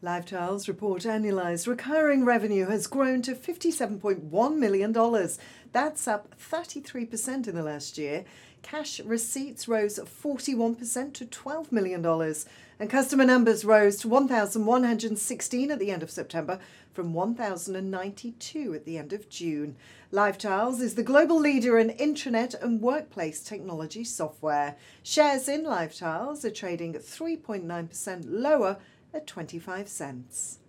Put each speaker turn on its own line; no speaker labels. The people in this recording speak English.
LiveTiles report annualised recurring revenue has grown to $57.1 million. That's up 33% in the last year. Cash receipts rose 41% to $12 million. And customer numbers rose to 1,116 at the end of September from 1,092 at the end of June. LiveTiles is the global leader in intranet and workplace technology software. Shares in LiveTiles are trading at 3.9% lower at 25 cents.